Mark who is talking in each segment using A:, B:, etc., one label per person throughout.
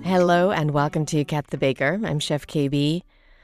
A: Hello and welcome to Kat the Baker. I'm Chef KB.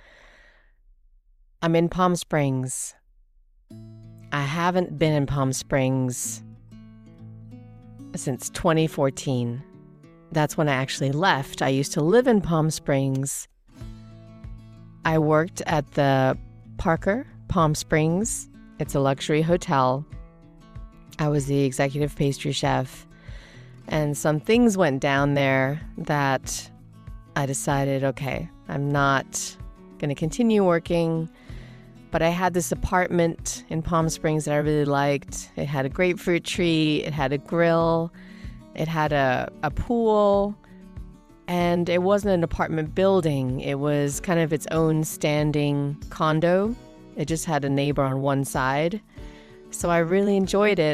A: I'm in Palm Springs. I haven't been in Palm Springs since 2014. That's when I actually left. I used to live in Palm Springs. I worked at the Parker Palm Springs. It's a luxury hotel. I was the executive pastry chef. And some things went down there that I decided, okay, I'm not going to continue working. But I had this apartment in Palm Springs that I really liked. It had a grapefruit tree. It had a grill. It had a pool. And it wasn't an apartment building. It was kind of its own standing condo. It just had a neighbor on one side. So I really enjoyed it.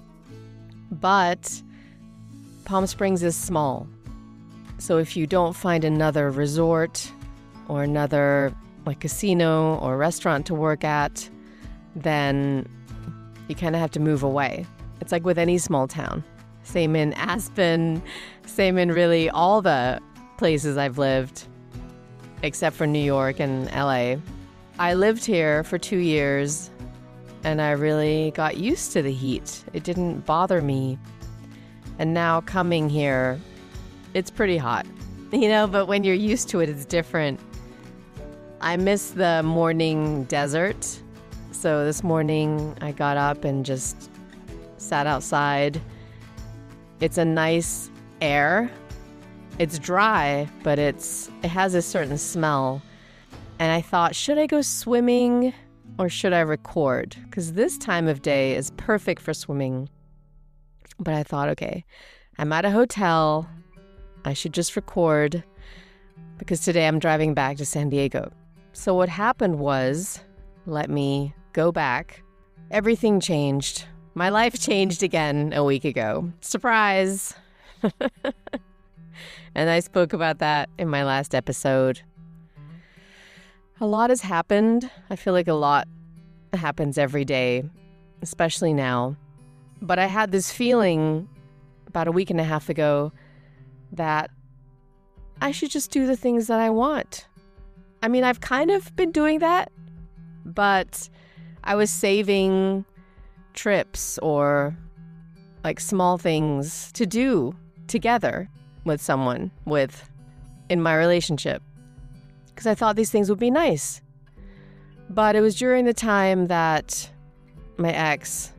A: But Palm Springs is small. So if you don't find another resort or another casino or restaurant to work at, then you kind of have to move away. It's like with any small town. Same in Aspen, same in really all the places I've lived, except for New York and LA. I lived here for 2 years and I really got used to the heat. It didn't bother me. And now coming here, it's pretty hot, but when you're used to it, it's different. I miss the morning desert. So this morning I got up and just sat outside. It's a nice air. It's dry, but it has a certain smell. And I thought, should I go swimming or should I record? Because this time of day is perfect for swimming. But I thought, okay, I'm at a hotel. I should just record because today I'm driving back to San Diego. So what happened was, let me go back. Everything changed. My life changed again a week ago. Surprise! And I spoke about that in my last episode. A lot has happened. I feel like a lot happens every day, especially now. But I had this feeling about a week and a half ago that I should just do the things that I want. I mean, I've kind of been doing that, but I was saving trips or small things to do together with someone in my relationship because I thought these things would be nice. But it was during the time that my ex,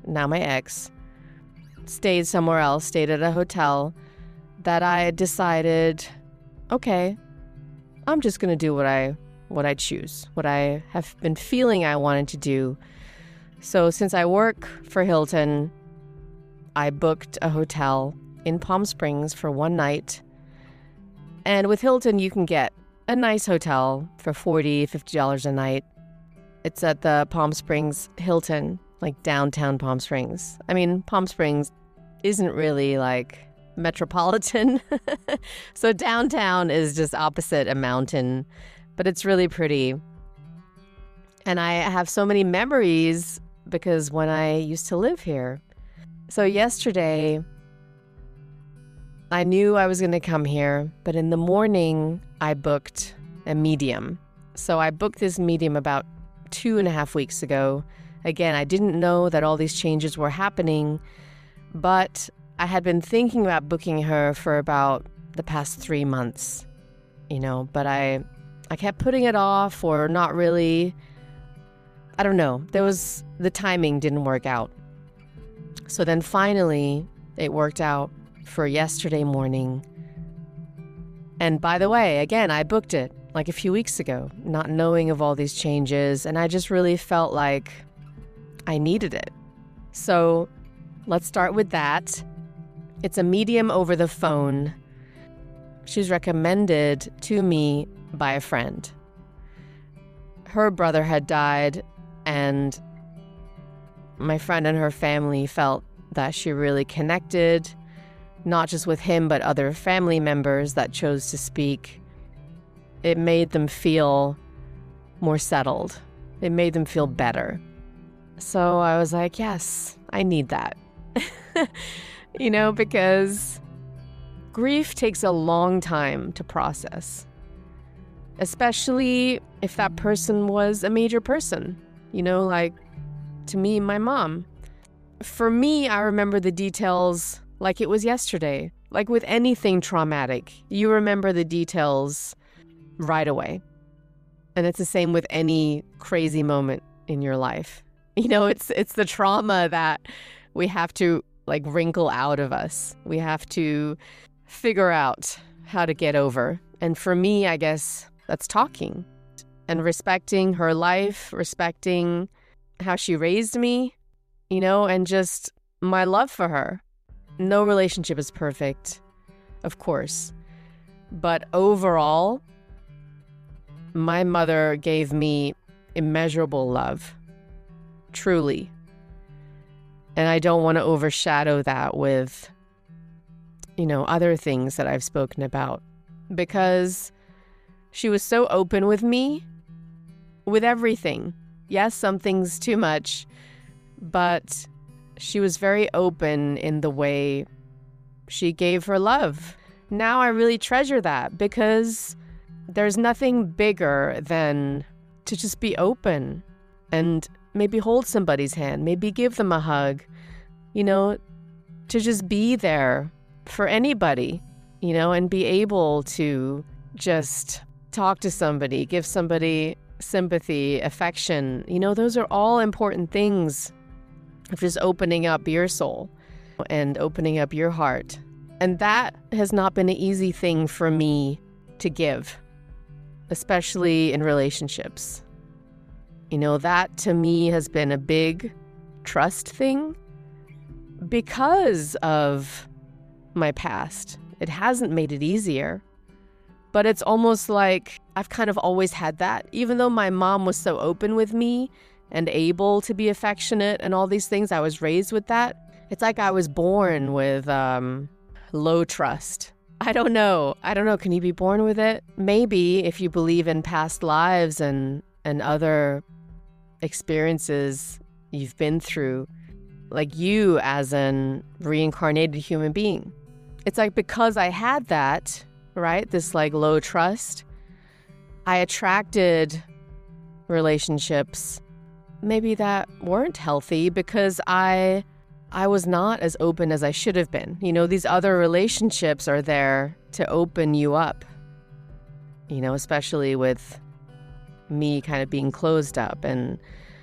A: stayed somewhere else, stayed at a hotel, that I decided, okay, I'm just going to do what I choose, what I have been feeling I wanted to do. So since I work for Hilton, I booked a hotel in Palm Springs for one night. And with Hilton, you can get a nice hotel for $40, $50 a night. It's at the Palm Springs Hilton, downtown Palm Springs. I mean, Palm Springs isn't really metropolitan. So downtown is just opposite a mountain, but it's really pretty. And I have so many memories because when I used to live here. So yesterday, I knew I was going to come here, but in the morning, I booked a medium. So I booked this medium about 2.5 weeks ago. Again, I didn't know that all these changes were happening, but I had been thinking about booking her for about the past 3 months, but I kept putting it off or not really. I don't know. The timing didn't work out. So then finally it worked out for yesterday morning. And by the way, again, I booked it a few weeks ago, not knowing of all these changes. And I just really felt like I needed it. So let's start with that. It's a medium over the phone. She's recommended to me by a friend. Her brother had died, and my friend and her family felt that she really connected, not just with him, but other family members that chose to speak. It made them feel more settled. It made them feel better. So I was like, yes, I need that. Because grief takes a long time to process, especially if that person was a major person, like to me, my mom. For me, I remember the details like it was yesterday. Like with anything traumatic, you remember the details right away. And it's the same with any crazy moment in your life. It's the trauma that we have to wrinkle out of us. We have to figure out how to get over. And for me, I guess that's talking and respecting her life, respecting how she raised me, and just my love for her. No relationship is perfect, of course. But overall, my mother gave me immeasurable love, truly. And I don't want to overshadow that with, other things that I've spoken about, because she was so open with me with everything. Yes, some things too much, but she was very open in the way she gave her love. Now I really treasure that, because there's nothing bigger than to just be open and maybe hold somebody's hand, maybe give them a hug, to just be there for anybody, and be able to just talk to somebody, give somebody sympathy, affection. Those are all important things of just opening up your soul and opening up your heart. And that has not been an easy thing for me to give, especially in relationships. That to me has been a big trust thing because of my past. It hasn't made it easier, but it's almost like I've kind of always had that. Even though my mom was so open with me and able to be affectionate and all these things, I was raised with that. It's like I was born with low trust. I don't know. Can you be born with it? Maybe, if you believe in past lives and other experiences you've been through, like you as an reincarnated human being. It's like because I had that, right, this low trust, I attracted relationships maybe that weren't healthy because I was not as open as I should have been. These other relationships are there to open you up, especially with me kind of being closed up and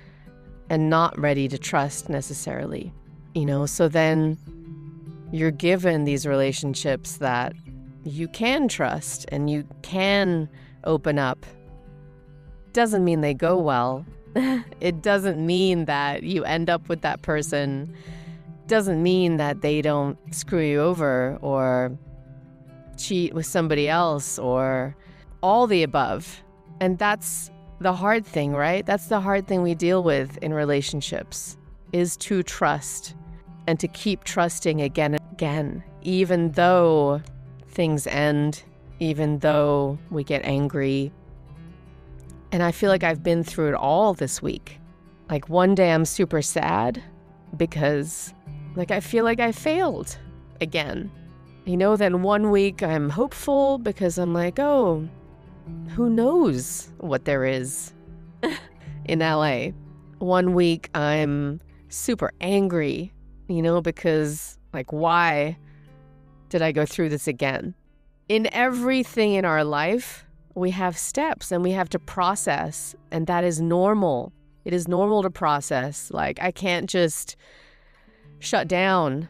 A: not ready to trust necessarily, so then you're given these relationships that you can trust and you can open up. Doesn't mean they go well. It doesn't mean that you end up with that person. Doesn't mean that they don't screw you over or cheat with somebody else or all the above. And that's the hard thing, right? That's the hard thing we deal with in relationships, is to trust and to keep trusting again and again, even though things end, even though we get angry. And I feel like I've been through it all this week. One day I'm super sad because I feel like I failed again. Then one week I'm hopeful because I'm like, oh, who knows what there is in LA. One week I'm super angry, because why did I go through this again? In everything in our life, we have steps and we have to process, and that is normal. It is normal to process. I can't just shut down,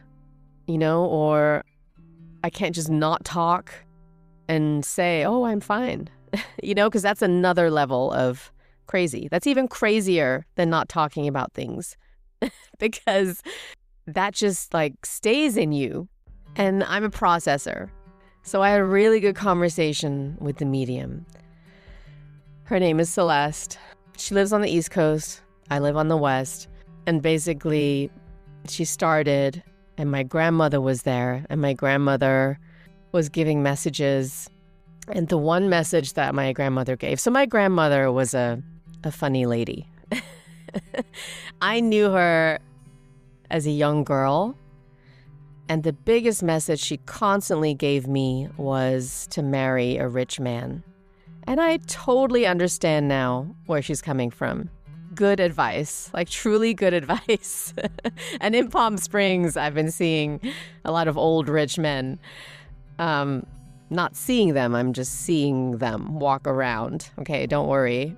A: or I can't just not talk and say, oh, I'm fine. Because that's another level of crazy. That's even crazier than not talking about things because that just stays in you. And I'm a processor. So I had a really good conversation with the medium. Her name is Celeste. She lives on the East Coast. I live on the West. And basically, she started, and my grandmother was there, and my grandmother was giving messages. And the one message that my grandmother gave, so my grandmother was a funny lady. I knew her as a young girl, And the biggest message she constantly gave me was to marry a rich man. And I totally understand now where she's coming from. Good advice, like truly good advice. And in Palm Springs, I've been seeing a lot of old rich men. Not seeing them, I'm just seeing them walk around. Okay, don't worry.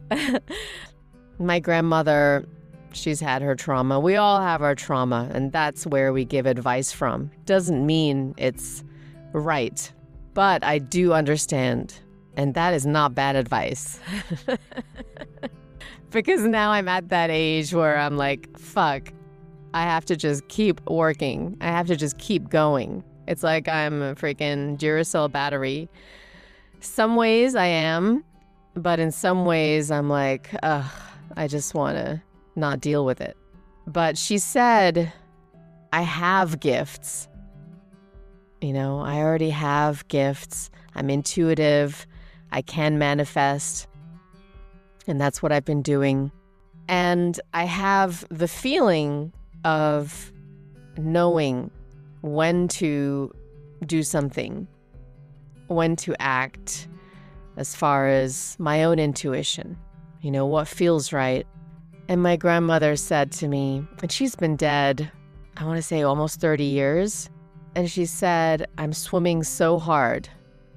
A: My grandmother, she's had her trauma. We all have our trauma, and that's where we give advice from. Doesn't mean it's right, but I do understand, and that is not bad advice. Because now I'm at that age where I'm like, fuck, I have to just keep working. I have to just keep going. It's like I'm a freaking Duracell battery. Some ways I am, but in some ways I'm like, ugh, I just want to not deal with it. But she said, I have gifts. You know, I already have gifts. I'm intuitive. I can manifest. And that's what I've been doing. And I have the feeling of knowing when to do something, when to act as far as my own intuition, you know, what feels right. And my grandmother said to me, and she's been dead, I want to say almost 30 years. And she said, I'm swimming so hard.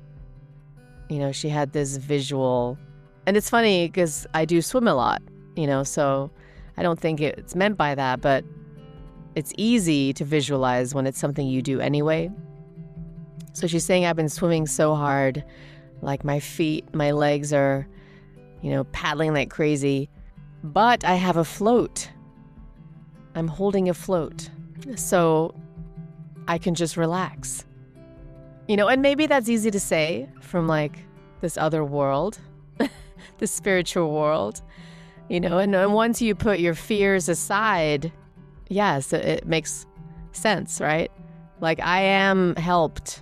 A: You know, she had this visual. And it's funny because I do swim a lot, you know, so I don't think it's meant by that, but it's easy to visualize when it's something you do anyway. So she's saying I've been swimming so hard, like my feet, my legs are, you know, paddling like crazy. But I have a float. I'm holding a float. So I can just relax. You know, and maybe that's easy to say from like this other world, the spiritual world, you know, and once you put your fears aside, yes, it makes sense, right? Like I am helped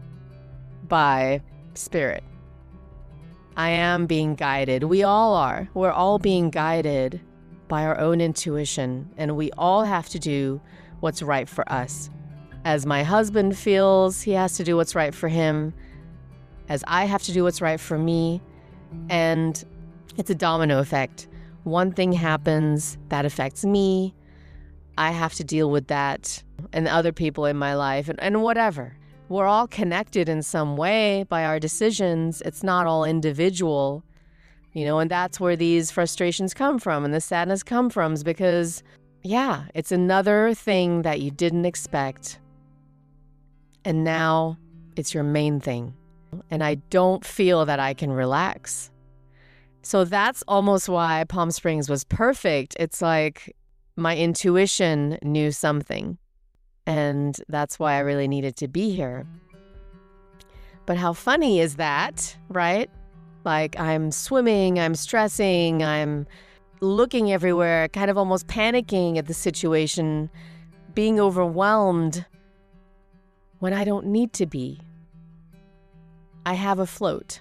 A: by spirit. I am being guided. We all are. We're all being guided by our own intuition, and we all have to do what's right for us. As my husband feels he has to do what's right for him, as I have to do what's right for me, and it's a domino effect. One thing happens that affects me, I have to deal with that, and other people in my life, and whatever. We're all connected in some way by our decisions. It's not all individual, you know, and that's where these frustrations come from and the sadness come from, is because, yeah, it's another thing that you didn't expect. And now it's your main thing. And I don't feel that I can relax. So that's almost why Palm Springs was perfect. It's like my intuition knew something. And that's why I really needed to be here. But how funny is that, right? Like I'm swimming, I'm stressing, I'm looking everywhere, kind of almost panicking at the situation, being overwhelmed when I don't need to be. I have a float.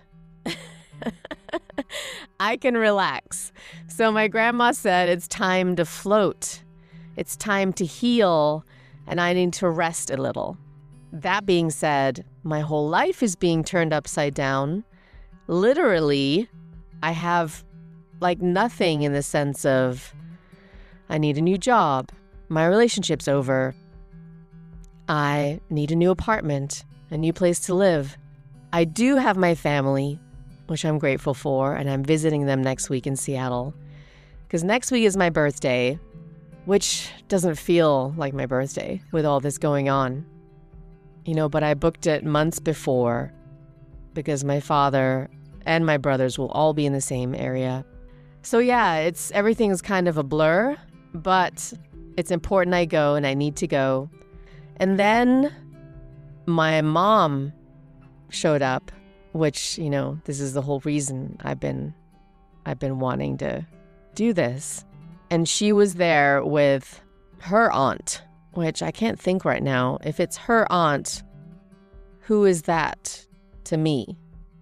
A: I can relax. So my grandma said it's time to float. It's time to heal. And I need to rest a little. That being said, my whole life is being turned upside down. Literally, I have like nothing in the sense of I need a new job. My relationship's over. I need a new apartment, a new place to live. I do have my family, which I'm grateful for, and I'm visiting them next week in Seattle. Because next week is my birthday, which doesn't feel like my birthday with all this going on. You know, but I booked it months before because my father and my brothers will all be in the same area. So yeah, everything's kind of a blur, but it's important I go and I need to go. And then my mom showed up, which, you know, this is the whole reason I've been wanting to do this. And she was there with her aunt, which I can't think right now. If it's her aunt, who is that to me?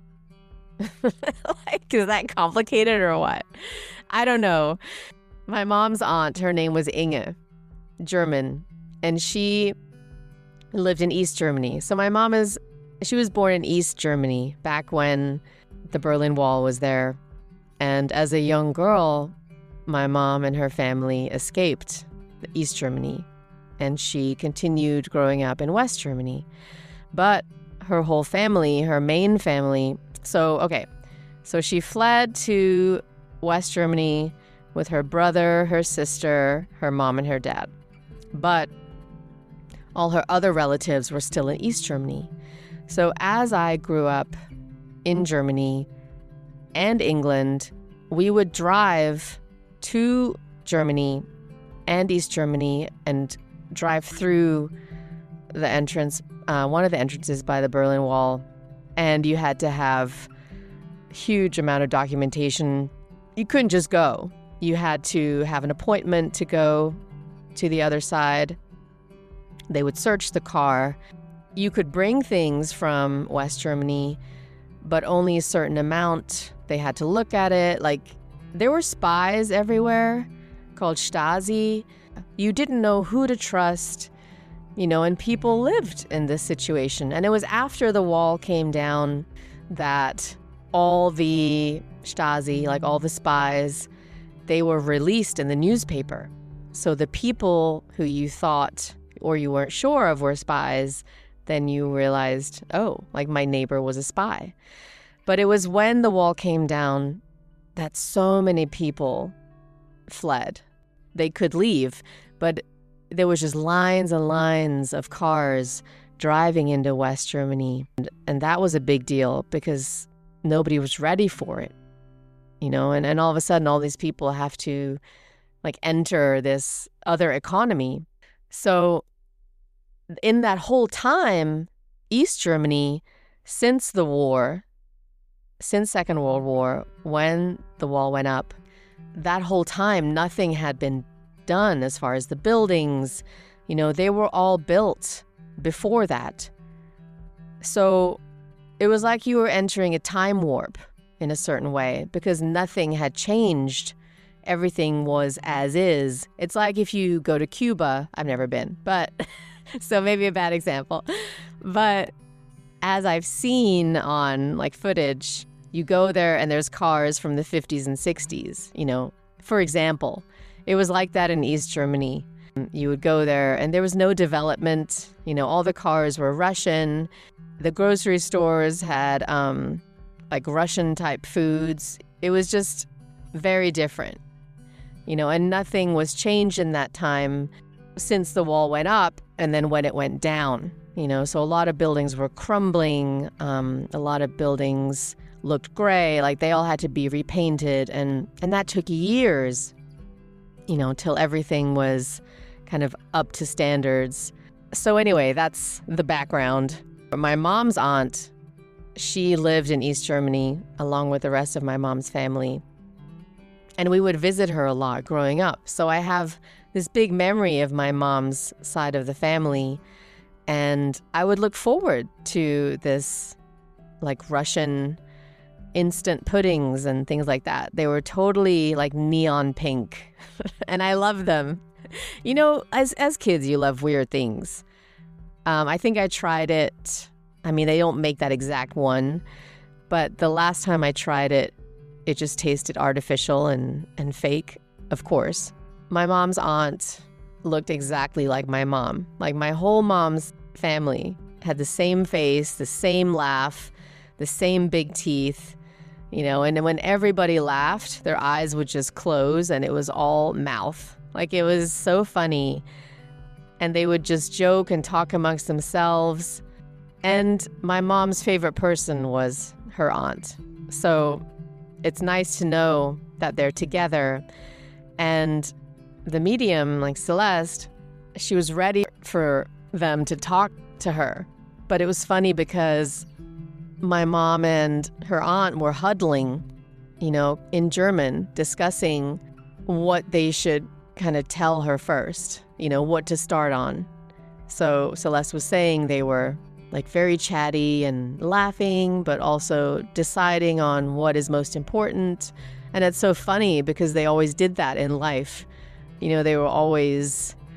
A: Like, is that complicated or what? I don't know. My mom's aunt, her name was Inge, German. And she lived in East Germany. So my mom she was born in East Germany back when the Berlin Wall was there. And as a young girl, my mom and her family escaped East Germany, and she continued growing up in West Germany. But her whole family, her main family, so she fled to West Germany with her brother, her sister, her mom, and her dad. But all her other relatives were still in East Germany. So as I grew up in Germany and England, we would drive to Germany and East Germany and drive through the entrance, one of the entrances by the Berlin Wall. And you had to have a huge amount of documentation. You couldn't just go. You had to have an appointment to go to the other side. They would search the car. You could bring things from West Germany, but only a certain amount. They had to look at it. Like, there were spies everywhere called Stasi. You didn't know who to trust, and people lived in this situation. And it was after the wall came down that all the Stasi, like all the spies, they were released in the newspaper. So the people who you thought or you weren't sure of were spies, then you realized, oh, like my neighbor was a spy. But it was when the wall came down that so many people fled. They could leave, but there was just lines and lines of cars driving into West Germany. And that was a big deal because nobody was ready for it, and all of a sudden all these people have to enter this other economy. So in that whole time, East Germany, since Second World War, when the wall went up, that whole time, nothing had been done as far as the buildings. They were all built before that. So it was like you were entering a time warp in a certain way because nothing had changed. Everything was as is. It's like if you go to Cuba. I've never been, but so maybe a bad example. But as I've seen on footage, you go there and there's cars from the 50s and 60s, For example, it was like that in East Germany. You would go there and there was no development. All the cars were Russian. The grocery stores had Russian type foods. It was just very different, and nothing was changed in that time since the wall went up and then when it went down, So a lot of buildings were crumbling. A lot of buildings looked gray, they all had to be repainted. And that took years, till everything was kind of up to standards. So anyway, that's the background. My mom's aunt, she lived in East Germany along with the rest of my mom's family. And we would visit her a lot growing up. So I have this big memory of my mom's side of the family. And I would look forward to this Russian instant puddings and things like that. They were totally neon pink. And I love them. As kids, you love weird things. I think I tried it. I mean, they don't make that exact one, but the last time I tried it, it just tasted artificial and fake, of course. My mom's aunt looked exactly like my mom. My whole mom's family had the same face, the same laugh, the same big teeth, and when everybody laughed, their eyes would just close and it was all mouth. It was so funny. And they would just joke and talk amongst themselves. And my mom's favorite person was her aunt. So it's nice to know that they're together. And the medium, Celeste, she was ready for them to talk to her. But it was funny because my mom and her aunt were huddling, in German, discussing what they should kind of tell her first, what to start on. So Celeste was saying they were very chatty and laughing, but also deciding on what is most important. And it's so funny because they always did that in life. They were always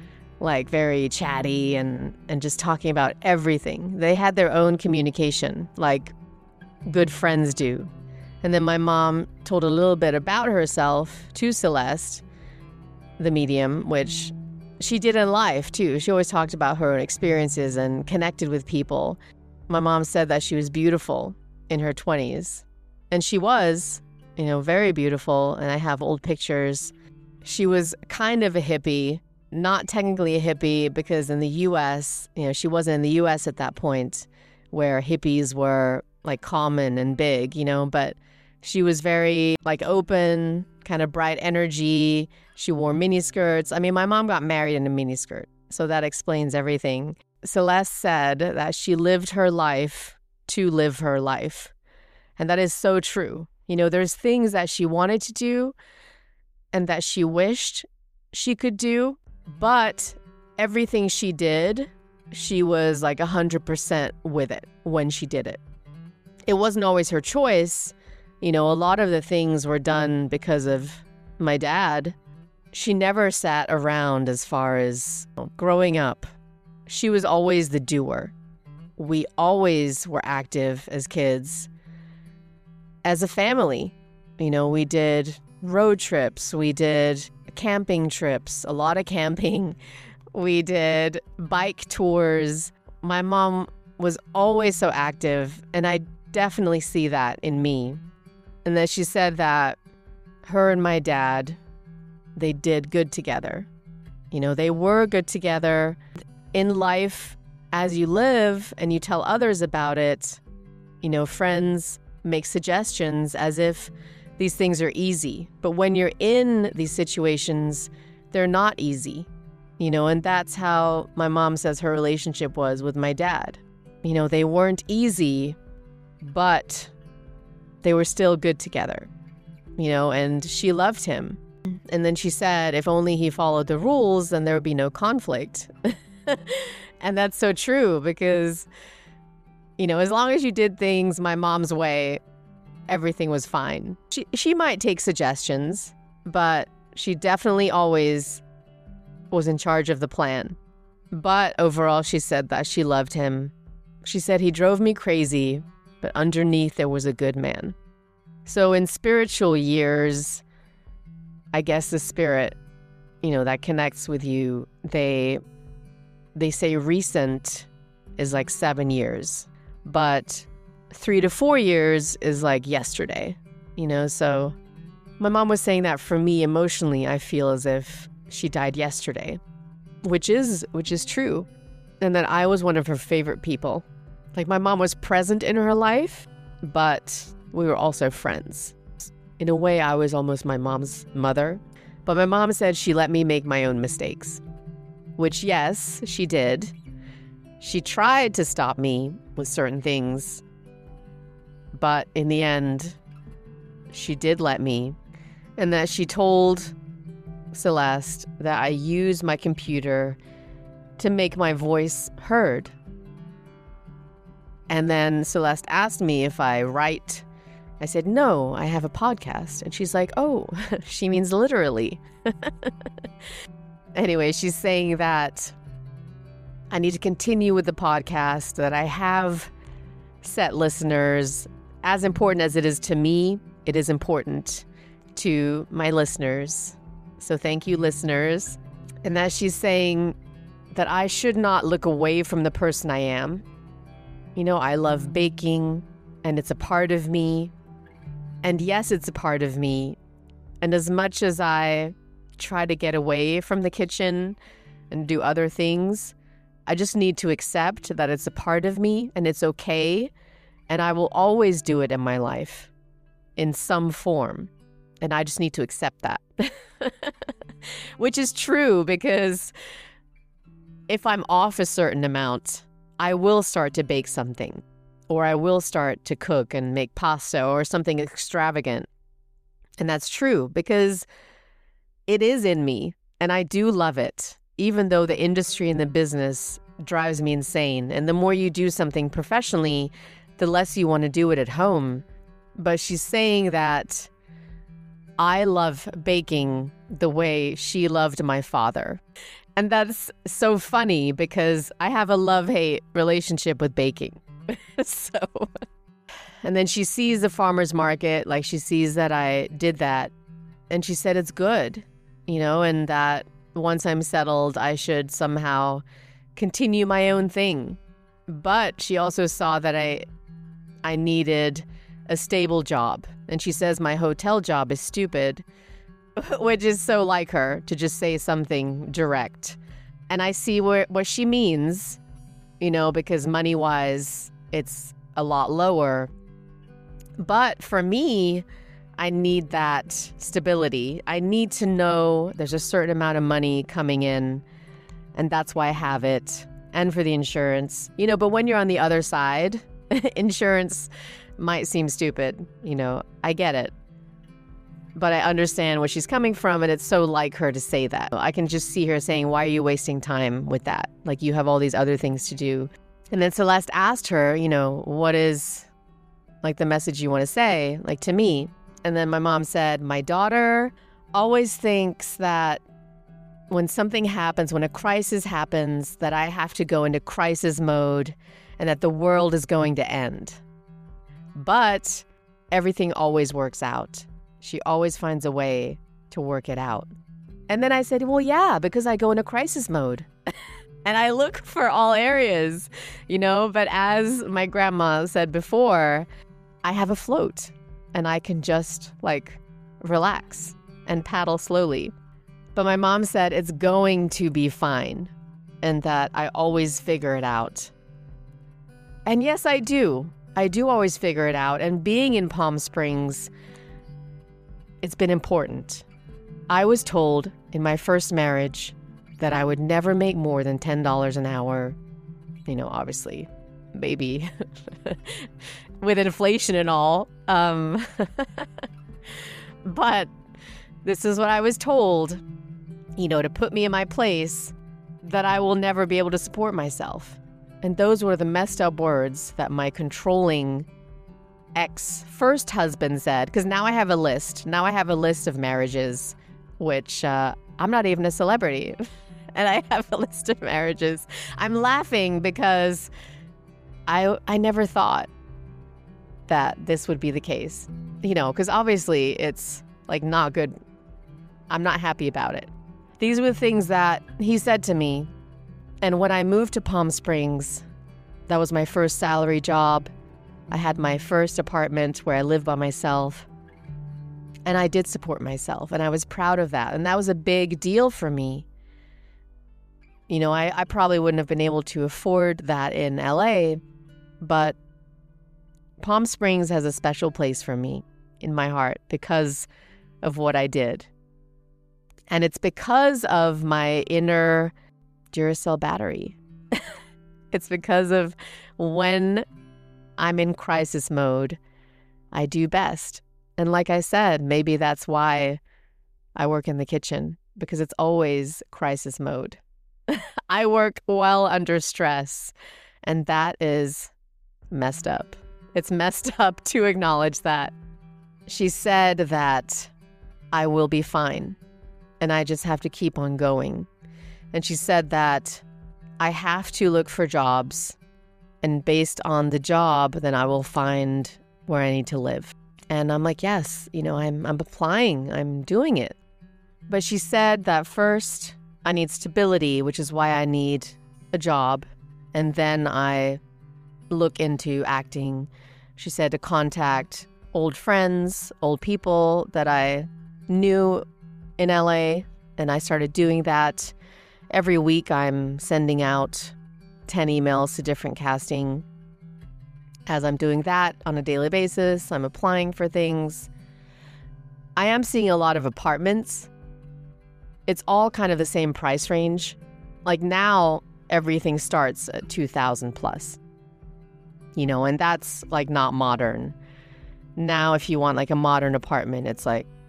A: like very chatty and just talking about everything. They had their own communication, like good friends do. And then my mom told a little bit about herself to Celeste, the medium, which she did in life too. She always talked about her own experiences and connected with people. My mom said that she was beautiful in her 20s. And she was, very beautiful. And I have old pictures. She was kind of a hippie, not technically a hippie because in the U.S., she wasn't in the U.S. at that point where hippies were like common and big, but she was very like open, kind of bright energy. She wore miniskirts. I mean, my mom got married in a miniskirt, so that explains everything. Celeste said that she lived her life to live her life. And that is so true. There's things that she wanted to do and that she wished she could do, but everything she did, she was like 100% with it when she did it. It wasn't always her choice. A lot of the things were done because of my dad. She never sat around as far as growing up. She was always the doer. We always were active as kids. As a family, we did road trips. We did camping trips, a lot of camping. We did bike tours. My mom was always so active, and I definitely see that in me. And then she said that her and my dad, they did good together. They were good together. In life, as you live and you tell others about it, friends make suggestions as if these things are easy. But when you're in these situations, they're not easy. And that's how my mom says her relationship was with my dad. They weren't easy, but they were still good together, and she loved him. And then she said, if only he followed the rules, then there would be no conflict. And that's so true because, as long as you did things my mom's way, everything was fine. She might take suggestions, but she definitely always was in charge of the plan. But overall, she said that she loved him. She said he drove me crazy, but underneath there was a good man. So in spiritual years, I guess the spirit, that connects with you, they say recent is like 7 years, but 3 to 4 years is like yesterday, so my mom was saying that for me emotionally, I feel as if she died yesterday, which is true. And that I was one of her favorite people. Like my mom was present in her life, but we were also friends. In a way, I was almost my mom's mother, but my mom said she let me make my own mistakes, which yes, she did. She tried to stop me with certain things, but in the end, she did let me. And that she told Celeste that I use my computer to make my voice heard. And then Celeste asked me if I write. I said, no, I have a podcast. And she's like, oh, she means literally. Anyway, she's saying that I need to continue with the podcast, that I have set listeners. As important as it is to me, it is important to my listeners. So thank you, listeners. And that she's saying that I should not look away from the person I am. I love baking, and it's a part of me. And yes, it's a part of me. And as much as I try to get away from the kitchen and do other things, I just need to accept that it's a part of me and it's okay. And I will always do it in my life in some form. And I just need to accept that. Which is true, because if I'm off a certain amount, I will start to bake something, or I will start to cook and make pasta or something extravagant. And that's true because it is in me and I do love it, even though the industry and the business drives me insane. And the more you do something professionally, the less you want to do it at home. But she's saying that I love baking the way she loved my father. And that's so funny because I have a love-hate relationship with baking. So, and then she sees the farmer's market, like she sees that I did that. And she said it's good, and that once I'm settled, I should somehow continue my own thing. But she also saw that I needed a stable job. And she says my hotel job is stupid, which is so like her to just say something direct. And I see what she means, because money-wise, it's a lot lower. But for me, I need that stability. I need to know there's a certain amount of money coming in, and that's why I have it. And for the insurance, but when you're on the other side, insurance might seem stupid. I get it. But I understand where she's coming from, and it's so like her to say that. I can just see her saying, why are you wasting time with that? Like, you have all these other things to do. And then Celeste asked her, what is, like, the message you want to say, like, to me? And then my mom said, my daughter always thinks that when something happens, when a crisis happens, that I have to go into crisis mode and that the world is going to end. But everything always works out. She always finds a way to work it out. And then I said, well, yeah, because I go into crisis mode. And I look for all areas, but as my grandma said before, I have a float and I can just relax and paddle slowly. But my mom said it's going to be fine and that I always figure it out. And yes, I do. I do always figure it out. And being in Palm Springs, it's been important. I was told in my first marriage that I would never make more than $10 an hour. Obviously, maybe with inflation and all. But this is what I was told, to put me in my place, that I will never be able to support myself. And those were the messed up words that my controlling ex-first husband said, because now I have a list. Now I have a list of marriages, which I'm not even a celebrity. And I have a list of marriages. I'm laughing because I never thought that this would be the case, because obviously it's not good. I'm not happy about it. These were the things that he said to me. And when I moved to Palm Springs, that was my first salary job. I had my first apartment where I lived by myself. And I did support myself, and I was proud of that. And that was a big deal for me. I probably wouldn't have been able to afford that in LA, but Palm Springs has a special place for me in my heart because of what I did. And it's because of my inner Duracell battery. It's because of when I'm in crisis mode, I do best. And like I said, maybe that's why I work in the kitchen, because it's always crisis mode. I work well under stress, and that is messed up. It's messed up to acknowledge that. She said that I will be fine, and I just have to keep on going. And she said that I have to look for jobs, and based on the job, then I will find where I need to live. And I'm like, yes, I'm applying, I'm doing it. But she said that first I need stability, which is why I need a job. And then I look into acting. She said to contact old friends, old people that I knew in LA. And I started doing that. Every week I'm sending out 10 emails to different casting. As I'm doing that on a daily basis, I'm applying for things. I am seeing a lot of apartments. It's all kind of the same price range. Now, everything starts at $2,000 plus. And that's not modern. Now, if you want a modern apartment, it's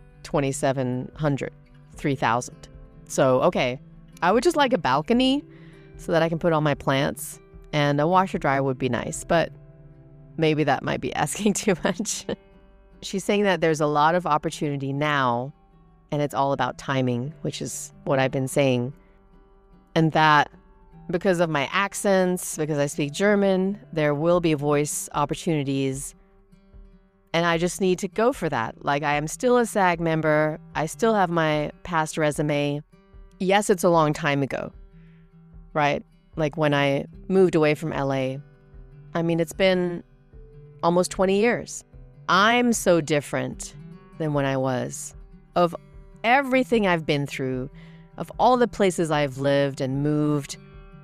A: $2,700, $3,000. So, okay, I would just like a balcony so that I can put all my plants, and a washer dryer would be nice, but maybe that might be asking too much. She's saying that there's a lot of opportunity now, and it's all about timing, which is what I've been saying. And that because of my accents, because I speak German, there will be voice opportunities. And I just need to go for that. Like, I am still a SAG member. I still have my past resume. Yes, it's a long time ago, right? Like when I moved away from LA. I mean, it's been almost 20 years. I'm so different than when I was. Of everything I've been through, of all the places I've lived and moved,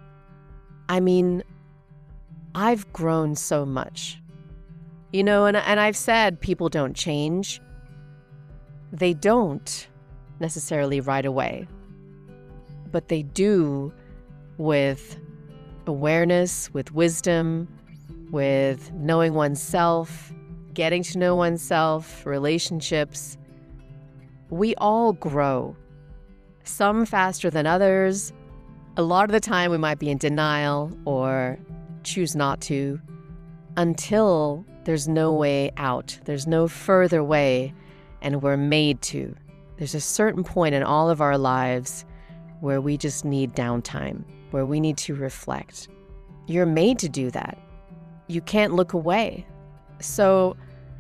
A: I mean, I've grown so much. You know, and I've said people don't change. They don't necessarily right away. But they do with awareness, with wisdom, with knowing oneself, getting to know oneself, relationships. We all grow. Some faster than others. A lot of the time we might be in denial or choose not to until there's no way out. There's no further way, and we're made to. There's a certain point in all of our lives where we just need downtime, where we need to reflect. You're made to do that. You can't look away. So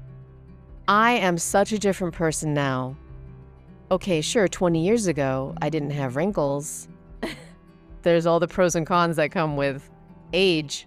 A: I am such a different person now. Okay, sure, 20 years ago, I didn't have wrinkles. There's all the pros and cons that come with age.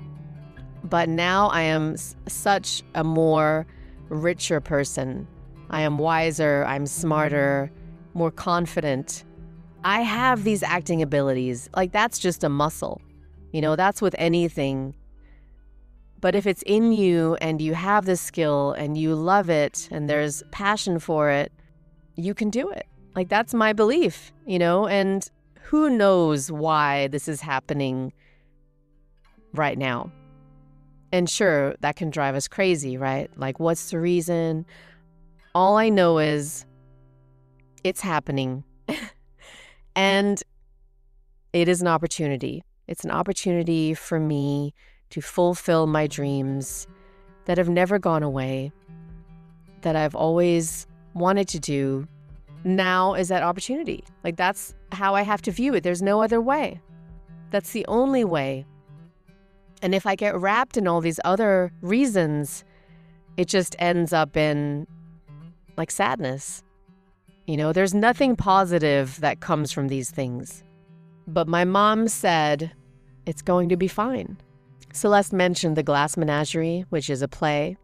A: But now I am such a more richer person. I am wiser, I'm smarter, more confident. I have these acting abilities. Like, that's just a muscle. You know, that's with anything. But if it's in you and you have this skill and you love it and there's passion for it, you can do it. Like, that's my belief, you know, and who knows why this is happening right now. And sure, that can drive us crazy, right? Like, what's the reason? All I know is it's happening. And it is an opportunity. It's an opportunity for me to fulfill my dreams that have never gone away, that I've always wanted to do. Now is that opportunity. Like, that's how I have to view it. There's no other way. That's the only way. And if I get wrapped in all these other reasons, it just ends up in like sadness. You know, there's nothing positive that comes from these things. But my mom said, it's going to be fine. Celeste mentioned The Glass Menagerie, which is a play.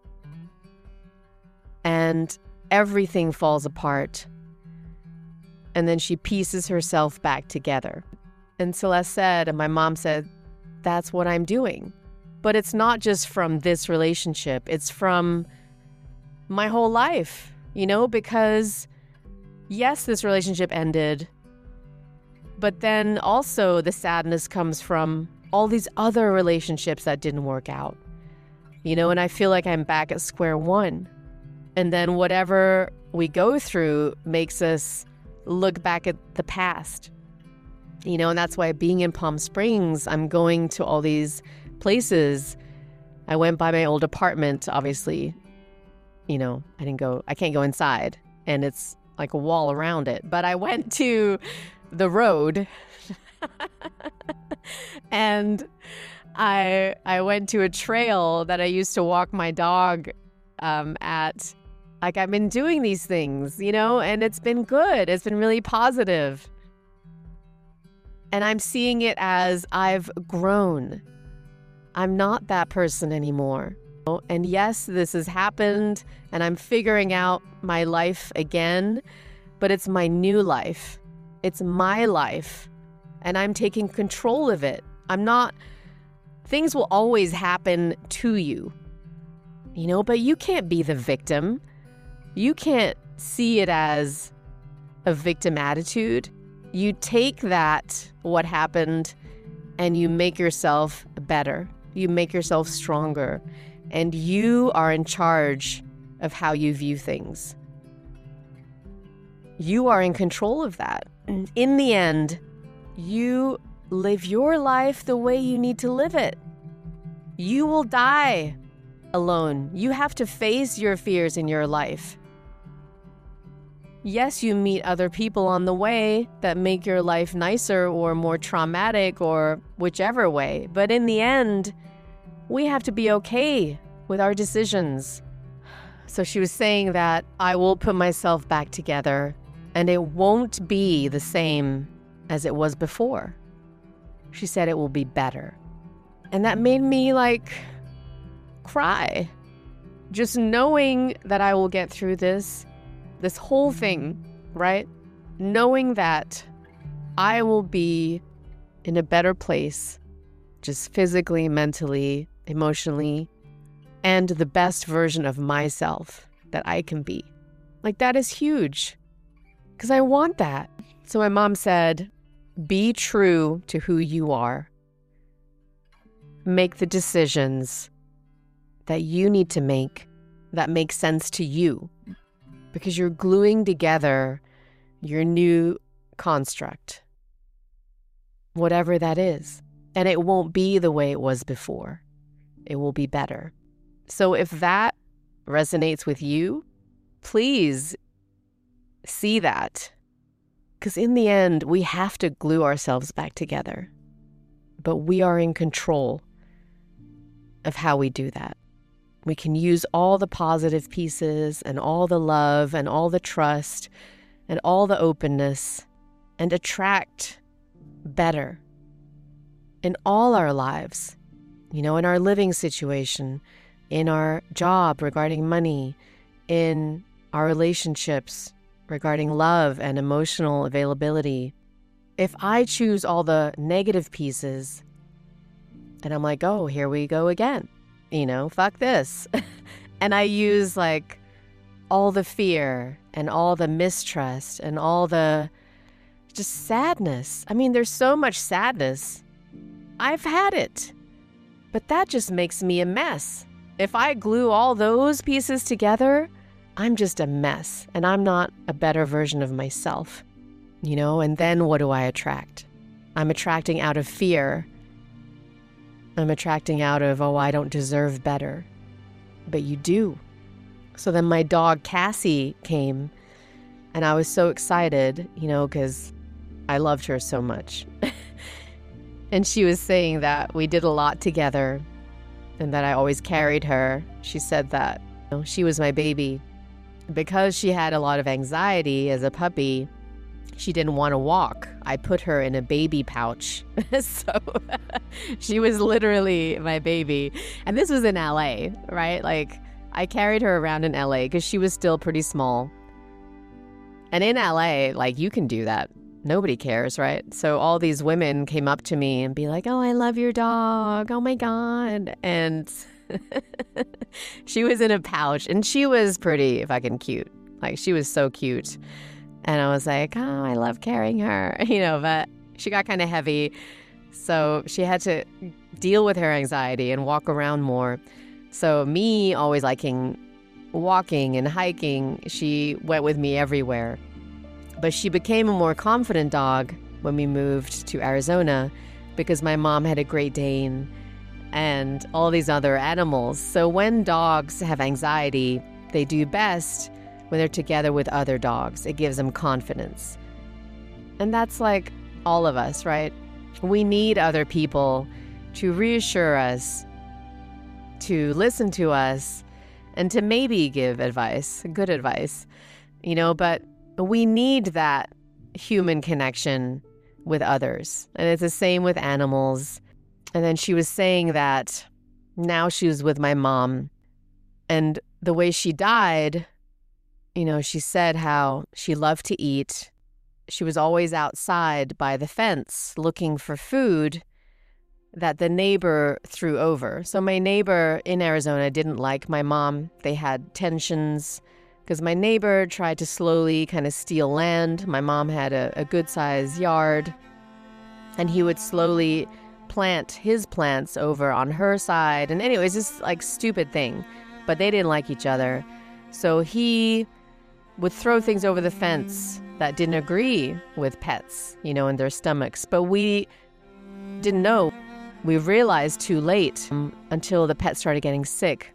A: And everything falls apart. And then she pieces herself back together. And Celeste said, and my mom said, that's what I'm doing. But it's not just from this relationship. It's from my whole life, you know, because yes, this relationship ended. But then also the sadness comes from all these other relationships that didn't work out, you know, and I feel like I'm back at square one. And then whatever we go through makes us look back at the past. You know, and that's why being in Palm Springs, I'm going to all these places. I went by my old apartment, obviously. You know, I can't go inside, and it's like a wall around it. But I went to the road, and I went to a trail that I used to walk my dog at. Like, I've been doing these things, you know, and it's been good. It's been really positive. And I'm seeing it as I've grown. I'm not that person anymore. And yes, this has happened, and I'm figuring out my life again, but it's my new life. It's my life, and I'm taking control of it. Things will always happen to you, you know, but you can't be the victim. You can't see it as a victim attitude. You take that, what happened, and you make yourself better. You make yourself stronger. And you are in charge of how you view things. You are in control of that. In the end, you live your life the way you need to live it. You will die alone. You have to face your fears in your life. Yes, you meet other people on the way that make your life nicer or more traumatic or whichever way. But in the end, we have to be okay with our decisions. So she was saying that I will put myself back together and it won't be the same as it was before. She said it will be better. And that made me cry. Just knowing that I will get through this whole thing, right? Knowing that I will be in a better place, just physically, mentally, emotionally, and the best version of myself that I can be. That is huge, because I want that. So my mom said, be true to who you are. Make the decisions that you need to make that make sense to you, because you're gluing together your new construct, whatever that is. And it won't be the way it was before. It will be better. So if that resonates with you, please see that. Because in the end, we have to glue ourselves back together. But we are in control of how we do that. We can use all the positive pieces and all the love and all the trust and all the openness and attract better in all our lives, in our living situation, in our job regarding money, in our relationships regarding love and emotional availability. If I choose all the negative pieces, and I'm like, oh, here we go again. Fuck this. And I use all the fear and all the mistrust and all the just sadness. I mean, there's so much sadness. I've had it. But that just makes me a mess. If I glue all those pieces together, I'm just a mess. And I'm not a better version of myself. And then what do I attract? I'm attracting out of fear. I'm attracting out of, I don't deserve better. But you do. So then my dog Cassie came, and I was so excited, because I loved her so much. And she was saying that we did a lot together and that I always carried her. She said that she was my baby. Because she had a lot of anxiety as a puppy, she didn't want to walk. I put her in a baby pouch. So she was literally my baby. And this was in LA, right? I carried her around in LA because she was still pretty small. And in LA, you can do that. Nobody cares, right? So all these women came up to me and be like, oh, I love your dog. Oh my God. And she was in a pouch and she was pretty fucking cute. She was so cute. And I was like, oh, I love carrying her, but she got kind of heavy. So she had to deal with her anxiety and walk around more. So me always liking walking and hiking, she went with me everywhere. But she became a more confident dog when we moved to Arizona because my mom had a Great Dane and all these other animals. So when dogs have anxiety, they do best when they're together with other dogs. It gives them confidence. And that's all of us, right? We need other people to reassure us, to listen to us, and to maybe give advice, good advice, but we need that human connection with others. And it's the same with animals. And then she was saying that now she was with my mom. And the way she died, she said how she loved to eat. She was always outside by the fence looking for food that the neighbor threw over. So my neighbor in Arizona didn't like my mom. They had tensions because my neighbor tried to slowly kind of steal land. My mom had a good-sized yard, and he would slowly plant his plants over on her side. And anyways, this stupid thing. But they didn't like each other. So he would throw things over the fence that didn't agree with pets, in their stomachs. But we didn't know. We realized too late until the pet started getting sick.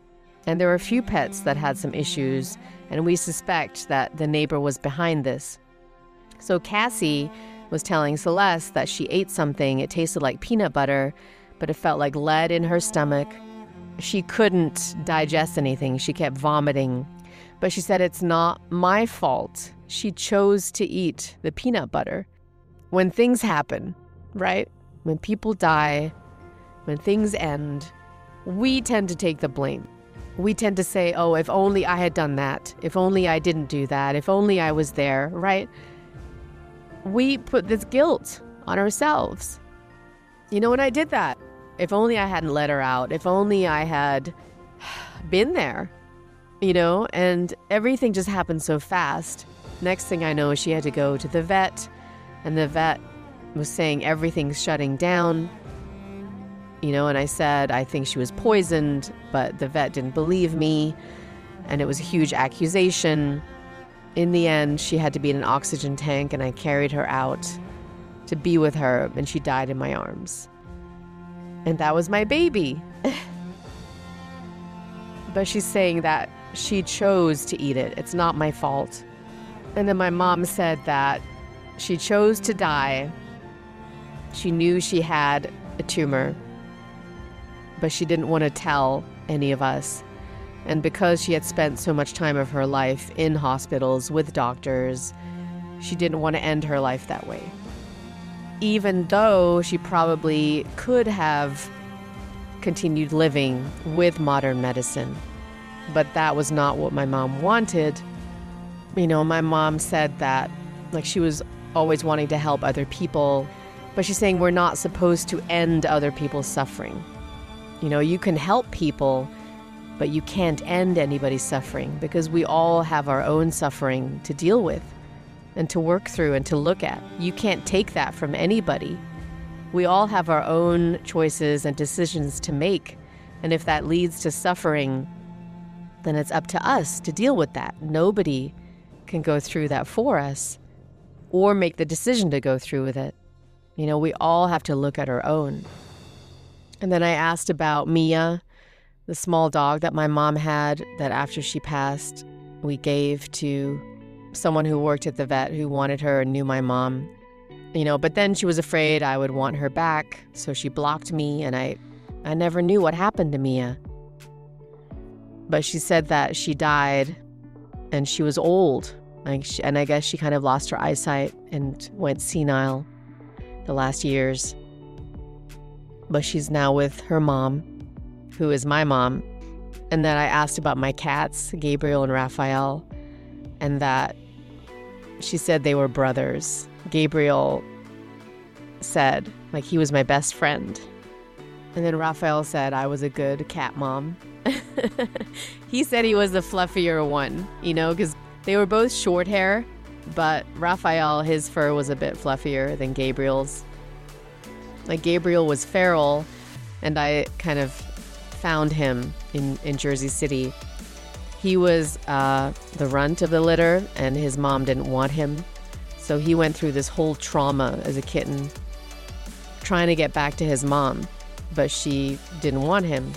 A: And there were a few pets that had some issues, and we suspect that the neighbor was behind this. So Cassie was telling Celeste that she ate something. It tasted like peanut butter, but it felt like lead in her stomach. She couldn't digest anything. She kept vomiting. But she said, it's not my fault. She chose to eat the peanut butter. When things happen, right? When people die, when things end, we tend to take the blame. We tend to say, oh, if only I had done that. If only I didn't do that. If only I was there, right? We put this guilt on ourselves. You know, when I did that, if only I hadn't let her out. If only I had been there, you know, and everything just happened so fast. Next thing I know, she had to go to the vet, and the vet was saying everything's shutting down, you know, and I said, I think she was poisoned, but the vet didn't believe me, and it was a huge accusation. In the end, she had to be in an oxygen tank, and I carried her out to be with her, and she died in my arms. And that was my baby. But she's saying that she chose to eat it. It's not my fault. And then my mom said that she chose to die. She knew she had a tumor, but she didn't want to tell any of us. And because she had spent so much time of her life in hospitals with doctors, she didn't want to end her life that way. Even though she probably could have continued living with modern medicine. But that was not what my mom wanted. You know, my mom said that, like, she was always wanting to help other people, but she's saying we're not supposed to end other people's suffering. You know, you can help people, but you can't end anybody's suffering, because we all have our own suffering to deal with and to work through and to look at. You can't take that from anybody. We all have our own choices and decisions to make. And if that leads to suffering, then it's up to us to deal with that. Nobody can go through that for us or make the decision to go through with it. You know, we all have to look at our own. And then I asked about Mia, the small dog that my mom had, that after she passed, we gave to someone who worked at the vet who wanted her and knew my mom. You know, but then she was afraid I would want her back, so she blocked me, and I never knew what happened to Mia. But she said that she died, and she was old, and I guess she kind of lost her eyesight and went senile the last years. But she's now with her mom, who is my mom. And then I asked about my cats, Gabriel and Raphael, and that she said they were brothers. Gabriel said, like, he was my best friend. And then Raphael said I was a good cat mom. He said he was the fluffier one, you know, because they were both short hair, but Raphael, his fur was a bit fluffier than Gabriel's. Like, Gabriel was feral, and I kind of found him in Jersey City. He was the runt of the litter, and his mom didn't want him. So he went through this whole trauma as a kitten, trying to get back to his mom, but she didn't want him.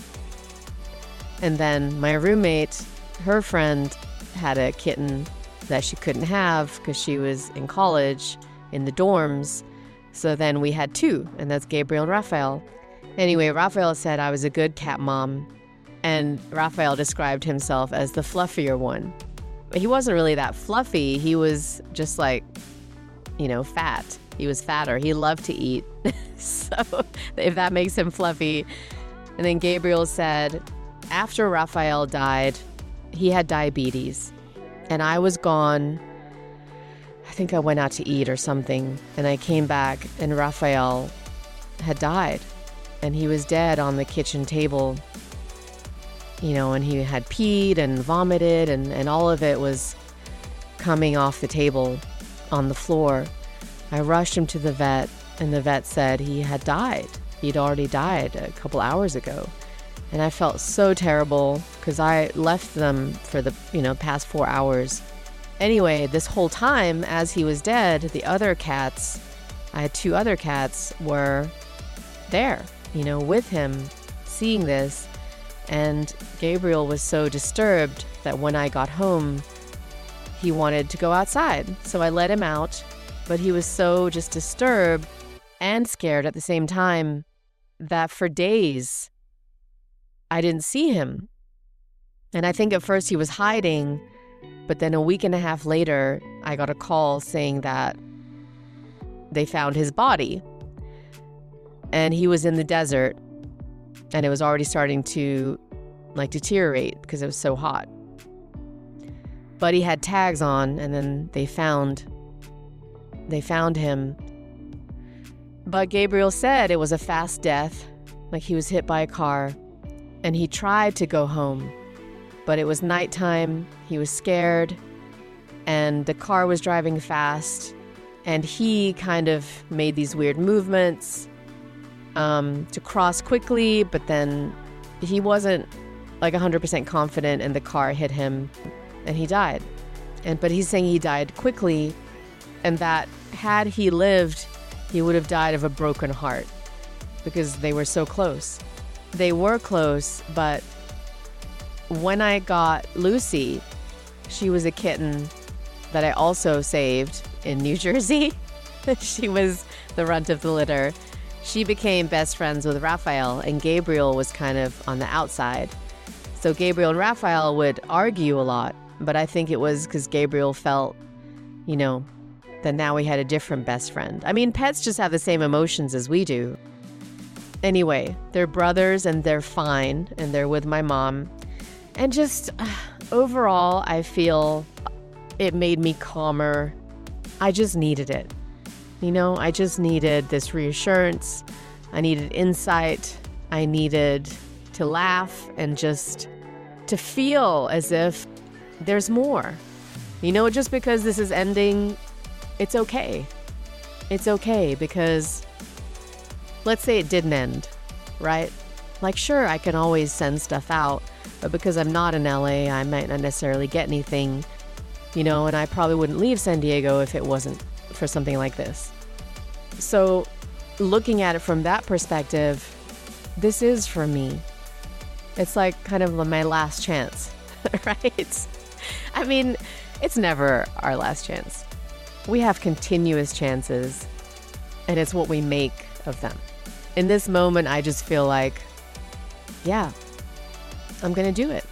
A: And then my roommate, her friend, had a kitten that she couldn't have because she was in college in the dorms. So then we had two, and that's Gabriel and Raphael. Anyway, Raphael said I was a good cat mom, and Raphael described himself as the fluffier one. But he wasn't really that fluffy. He was just like, you know, fat. He was fatter. He loved to eat. So if that makes him fluffy. And then Gabriel said, after Raphael died, he had diabetes. And I was gone. I think I went out to eat or something. And I came back, and Raphael had died. And he was dead on the kitchen table. You know, and he had peed and vomited, and all of it was coming off the table on the floor. I rushed him to the vet, and the vet said he had died. He'd already died a couple hours ago. And I felt so terrible because I left them for the, past 4 hours. Anyway, this whole time, as he was dead, the other cats, I had 2 other cats, were there, with him, seeing this. And Gabriel was so disturbed that when I got home, he wanted to go outside. So I let him out, but he was so just disturbed and scared at the same time that for days I didn't see him. And I think at first he was hiding, but then a week and a half later, I got a call saying that they found his body. And he was in the desert, and it was already starting to deteriorate because it was so hot. But he had tags on, and then they found him. But Gabriel said it was a fast death, like he was hit by a car, and he tried to go home. But it was nighttime, he was scared, and the car was driving fast, and he kind of made these weird movements to cross quickly, but then he wasn't 100% confident, and the car hit him, and he died. But he's saying he died quickly, and that had he lived, he would have died of a broken heart because they were so close. They were close, but when I got Lucy, she was a kitten that I also saved in New Jersey. She was the runt of the litter. She became best friends with Raphael, and Gabriel was kind of on the outside. So Gabriel and Raphael would argue a lot, but I think it was because Gabriel felt, that now we had a different best friend. I mean, pets just have the same emotions as we do. Anyway, they're brothers and they're fine, and they're with my mom. And just overall, I feel it made me calmer. I just needed it. I just needed this reassurance. I needed insight. I needed to laugh and just to feel as if there's more. Just because this is ending, it's okay. It's okay because let's say it didn't end, right? Sure, I can always send stuff out, but because I'm not in LA, I might not necessarily get anything, and I probably wouldn't leave San Diego if it wasn't for something like this. So looking at it from that perspective, this is for me. It's kind of my last chance, right? I mean, it's never our last chance. We have continuous chances, and it's what we make of them. In this moment, I just feel yeah, I'm going to do it.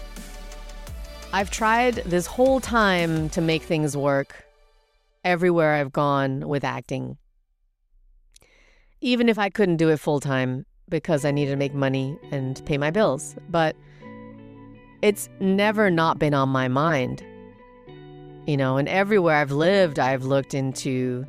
A: I've tried this whole time to make things work everywhere I've gone with acting. Even if I couldn't do it full time because I needed to make money and pay my bills. But it's never not been on my mind. And everywhere I've lived, I've looked into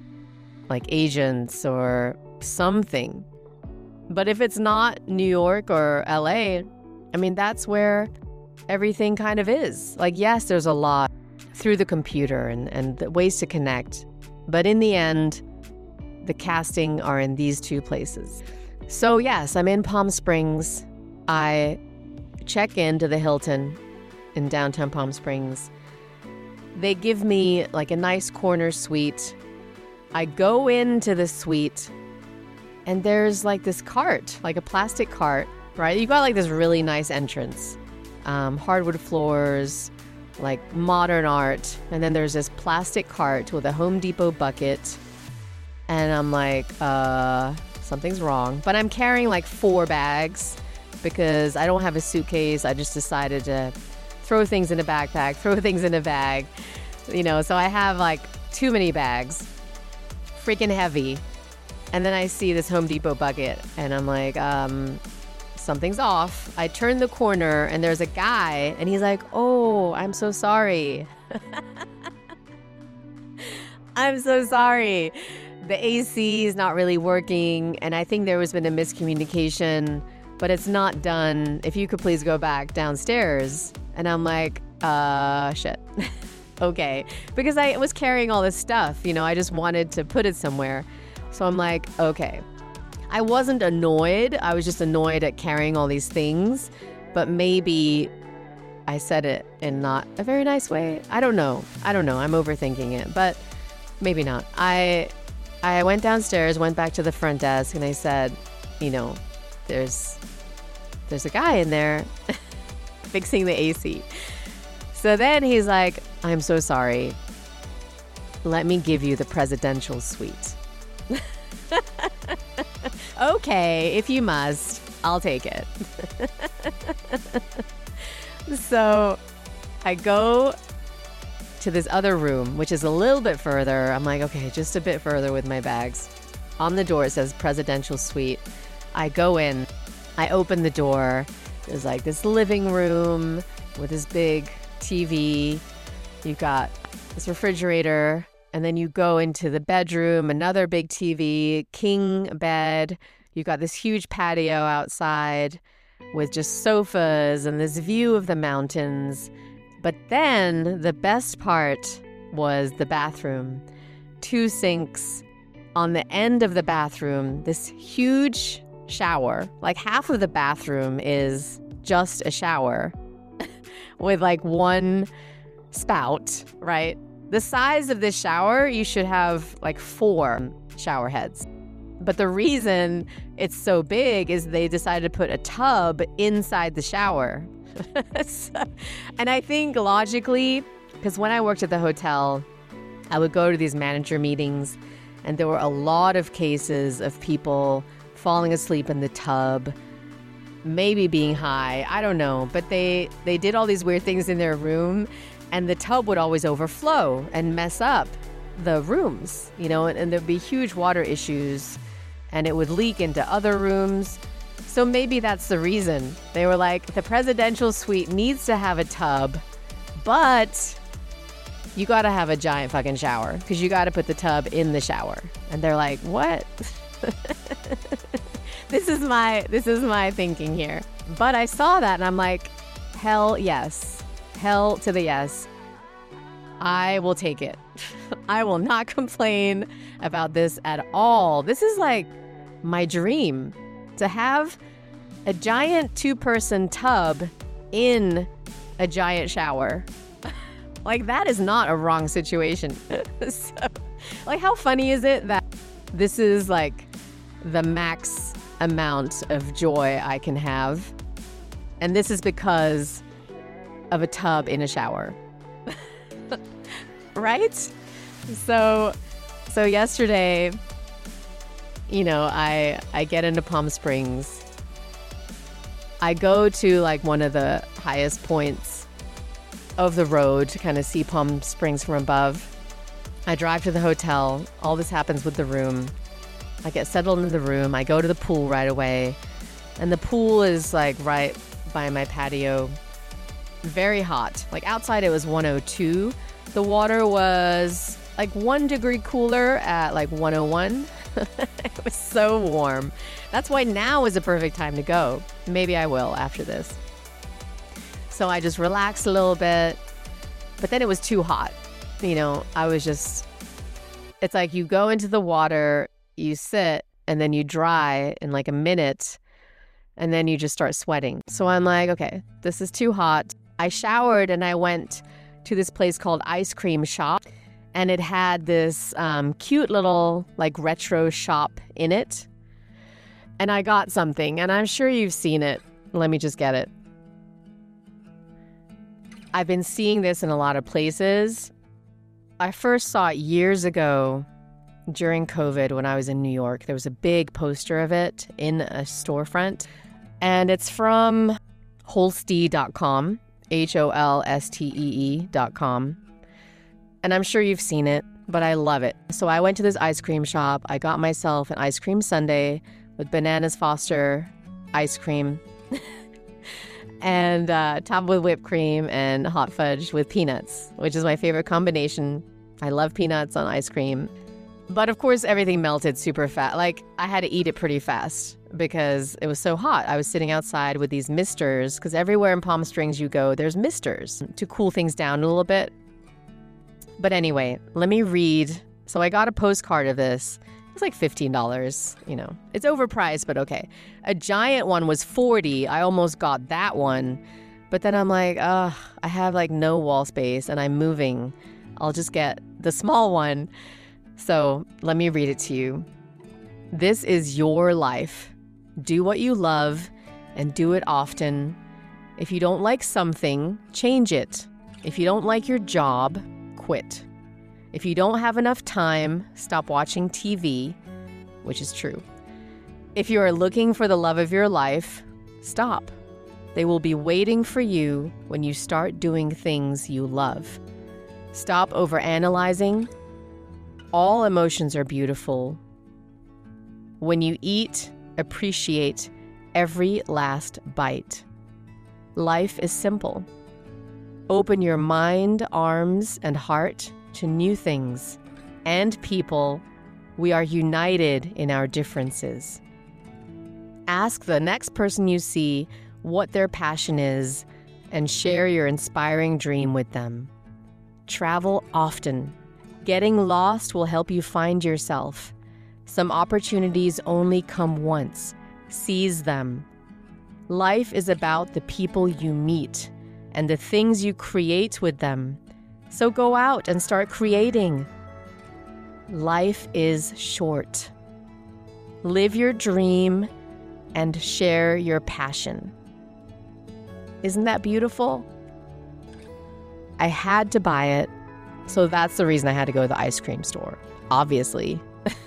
A: agents or something. But if it's not New York or LA, that's where everything kind of is. Yes, there's a lot through the computer and the ways to connect. But in the end, the casting are in these two places. So yes, I'm in Palm Springs. I check into the Hilton in downtown Palm Springs. They give me a nice corner suite. I go into the suite, and there's this cart, a plastic cart, right? You got this really nice entrance, hardwood floors, modern art. And then there's this plastic cart with a Home Depot bucket. And I'm something's wrong. But I'm carrying 4 bags because I don't have a suitcase. I just decided to throw things in a backpack, throw things in a bag, so I have too many bags, freaking heavy. And then I see this Home Depot bucket, and I'm something's off. I turn the corner, and there's a guy, and he's oh, I'm so sorry. I'm so sorry. The AC is not really working, and I think there has been a miscommunication, but it's not done. If you could please go back downstairs. And I'm shit. Okay. Because I was carrying all this stuff, I just wanted to put it somewhere. So I'm okay. I wasn't annoyed. I was just annoyed at carrying all these things, but maybe I said it in not a very nice way. I don't know. I'm overthinking it, but maybe not. I went downstairs, went back to the front desk, and I said, there's there's a guy in there fixing the AC. So then he's like, I'm so sorry. Let me give you the presidential suite. Okay, if you must, I'll take it. So I go to this other room, which is a little bit further. I'm like, okay, just a bit further with my bags. On the door, it says presidential suite. I go in, I open the door. There's like this living room with this big TV. You've got this refrigerator, and then you go into the bedroom, another big TV, king bed. You've got this huge patio outside with just sofas and this view of the mountains. But then the best part was the bathroom. 2 sinks. On the end of the bathroom, this huge shower. Like half of the bathroom is just a shower with like one spout, right? The size of this shower, you should have like 4 shower heads. But the reason it's so big is they decided to put a tub inside the shower. And I think logically, because when I worked at the hotel, I would go to these manager meetings, and there were a lot of cases of people falling asleep in the tub, maybe being high, I don't know. But they did all these weird things in their room, and the tub would always overflow and mess up the rooms, you know, and there'd be huge water issues, and it would leak into other rooms. So maybe that's the reason. They were like, the presidential suite needs to have a tub, but you got to have a giant fucking shower because you got to put the tub in the shower. And they're like, what? This is my thinking here. But I saw that and I'm like, hell yes. Hell to the yes. I will take it. I will not complain about this at all. This is like my dream, to have a giant 2-person tub in a giant shower. Like, that is not a wrong situation. So, like, how funny is it that this is like the max amount of joy I can have? And this is because of a tub in a shower. Right? So yesterday, you know, I get into Palm Springs. I go to like one of the highest points of the road to kind of see Palm Springs from above. I drive to the hotel. All this happens with the room. I get settled into the room. I go to the pool right away. And the pool is like right by my patio. Very hot. Like outside it was 102. The water was like 1 degree cooler at like 101. It was so warm. That's why now is a perfect time to go. Maybe I will after this. So I just relaxed a little bit, but then it was too hot. You know, it's like you go into the water, you sit, and then you dry in like a minute, and then you just start sweating. So I'm like, okay, this is too hot. I showered and I went to this place called Ice Cream Shop. And it had this cute little like retro shop in it. And I got something, and I'm sure you've seen it. Let me just get it. I've been seeing this in a lot of places. I first saw it years ago during COVID when I was in New York. There was a big poster of it in a storefront. And it's from Holstee.com, HOLSTEE.com. And I'm sure you've seen it, but I love it. So I went to this ice cream shop. I got myself an ice cream sundae with Bananas Foster ice cream and topped with whipped cream and hot fudge with peanuts, which is my favorite combination. I love peanuts on ice cream. But of course, everything melted super fast. Like, I had to eat it pretty fast because it was so hot. I was sitting outside with these misters, because everywhere in Palm Springs you go, there's misters to cool things down a little bit. But anyway, let me read. So I got a postcard of this. It's like $15, you know. It's overpriced, but okay. A giant one was $40. I almost got that one. But then I'm like, I have like no wall space and I'm moving. I'll just get the small one. So let me read it to you. This is your life. Do what you love. and do it often. If you don't like something, change it. If you don't like your job, quit. If you don't have enough time, stop watching TV, which is true. If you are looking for the love of your life, stop. They will be waiting for you when you start doing things you love. Stop overanalyzing. All emotions are beautiful. When you eat, appreciate every last bite. Life is simple. Open your mind, arms, and heart to new things and people. We are united in our differences. Ask the next person you see what their passion is and share your inspiring dream with them. Travel often. Getting lost will help you find yourself. Some opportunities only come once. Seize them. Life is about the people you meet and the things you create with them. So go out and start creating. Life is short. Live your dream and share your passion. Isn't that beautiful? I had to buy it, so that's the reason I had to go to the ice cream store, obviously.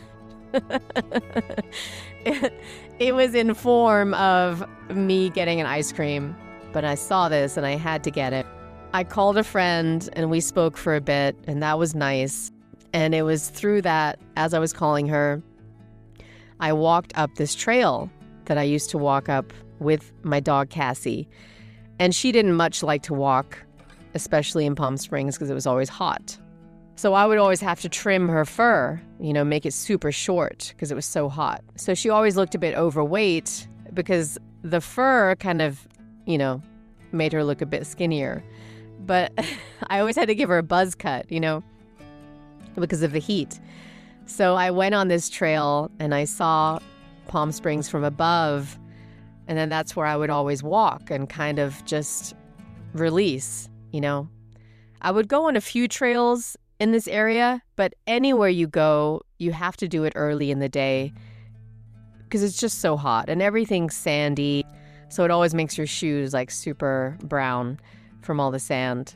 A: It was in form of me getting an ice cream, but I saw this and I had to get it. I called a friend and we spoke for a bit, and that was nice. And it was through that, as I was calling her, I walked up this trail that I used to walk up with my dog, Cassie. And she didn't much like to walk, especially in Palm Springs, because it was always hot. So I would always have to trim her fur, make it super short because it was so hot. So she always looked a bit overweight because the fur kind of, made her look a bit skinnier. But I always had to give her a buzz cut, because of the heat. So I went on this trail and I saw Palm Springs from above. And then that's where I would always walk and kind of just release, I would go on a few trails in this area, but anywhere you go, you have to do it early in the day because it's just so hot and everything's sandy. So it always makes your shoes like super brown from all the sand.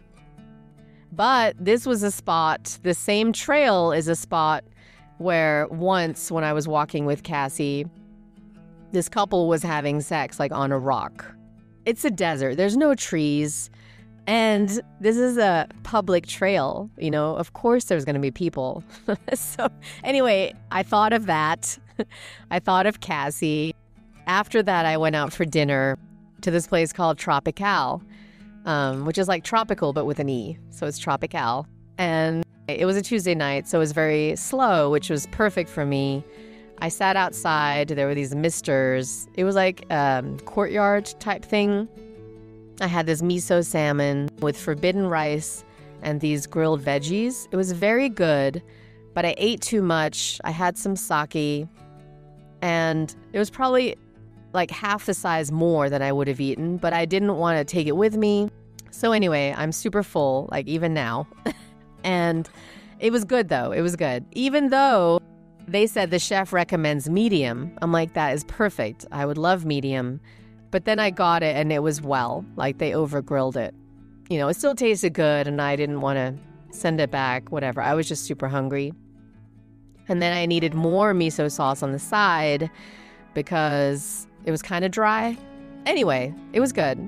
A: But this was a spot, the same trail is a spot where once when I was walking with Cassie, this couple was having sex like on a rock. It's a desert. There's no trees. And this is a public trail, of course there's going to be people. So anyway, I thought of that. I thought of Cassie. After that, I went out for dinner to this place called Tropical, which is like tropical, but with an E. So it's Tropical. And it was a Tuesday night, so it was very slow, which was perfect for me. I sat outside. There were these misters. It was like courtyard type thing. I had this miso salmon with forbidden rice and these grilled veggies. It was very good, but I ate too much. I had some sake, and it was probably like half the size more than I would have eaten, but I didn't want to take it with me. So anyway, I'm super full, like even now. And it was good though. It was good. Even though they said the chef recommends medium. I'm like, that is perfect. I would love medium. But then I got it and it was like they over grilled it. It still tasted good and I didn't want to send it back, whatever. I was just super hungry. And then I needed more miso sauce on the side because it was kind of dry. Anyway, it was good.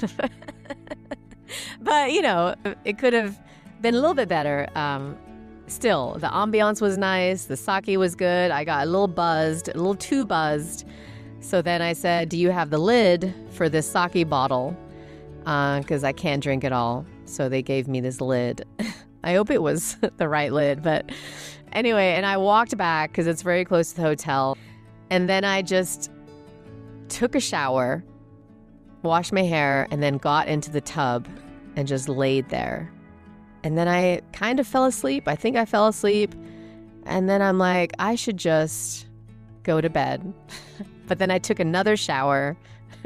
A: But, it could have been a little bit better. Still, the ambiance was nice. The sake was good. I got a little too buzzed. So then I said, do you have the lid for this sake bottle? Because I can't drink it all. So they gave me this lid. I hope it was the right lid. But anyway, and I walked back because it's very close to the hotel. And then I just took a shower, washed my hair, and then got into the tub and just laid there. And then I kind of fell asleep. I think I fell asleep. And then I'm like, I should just go to bed. But then I took another shower.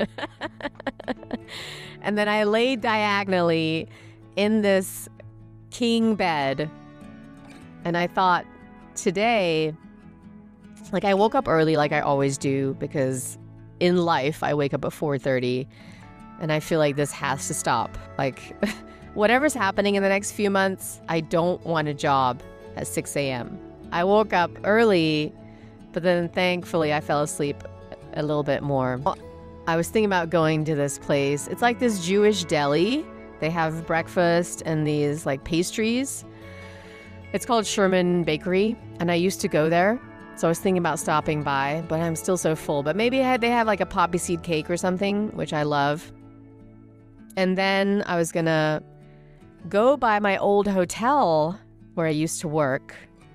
A: And then I laid diagonally in this king bed. And I thought, today, I woke up early like I always do because in life, I wake up at 4:30, and I feel like this has to stop. Like, whatever's happening in the next few months, I don't want a job at 6 a.m. I woke up early, but then thankfully I fell asleep a little bit more. I was thinking about going to this place. It's like this Jewish deli. They have breakfast and these like pastries. It's called Sherman Bakery, and I used to go there. So I was thinking about stopping by, but I'm still so full. But maybe they have like a poppy seed cake or something, which I love. And then I was gonna go by my old hotel where I used to work.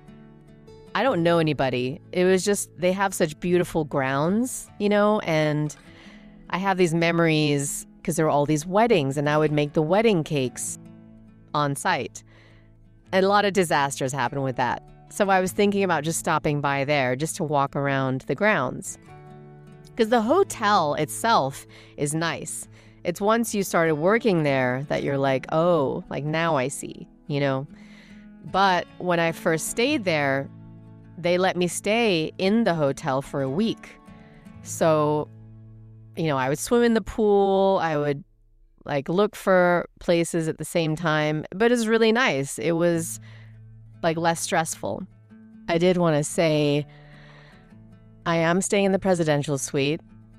A: I don't know anybody. It was just, they have such beautiful grounds, you know, and I have these memories because there were all these weddings, and I would make the wedding cakes on site. And a lot of disasters happened with that. So I was thinking about just stopping by there just to walk around the grounds. Because the hotel itself is nice. It's once you started working there that you're like, oh, like now I see, you know. But when I first stayed there, they let me stay in the hotel for a week. So, you know, I would swim in the pool. I would like look for places at the same time. But it was really nice. It was like less stressful. I did want to say I am staying in the presidential suite,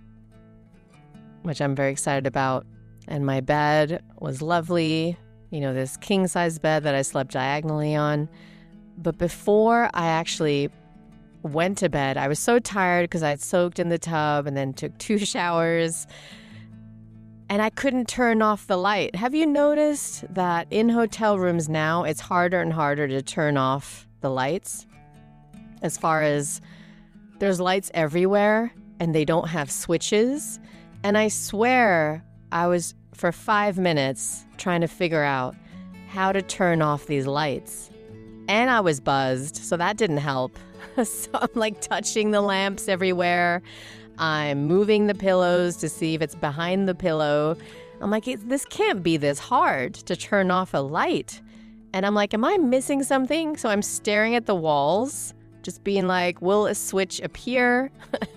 A: which I'm very excited about. And my bed was lovely. You know, this king-size bed that I slept diagonally on. But before I actually went to bed, I was so tired because I had soaked in the tub and then took 2 showers. And I couldn't turn off the light. Have you noticed that in hotel rooms now, it's harder and harder to turn off the lights? As far as there's lights everywhere and they don't have switches. And I swear I was for 5 minutes trying to figure out how to turn off these lights. And I was buzzed, so that didn't help. So I'm like touching the lamps everywhere. I'm moving the pillows to see if it's behind the pillow. I'm like, this can't be this hard to turn off a light. And I'm like, am I missing something? So I'm staring at the walls, just being like, will a switch appear?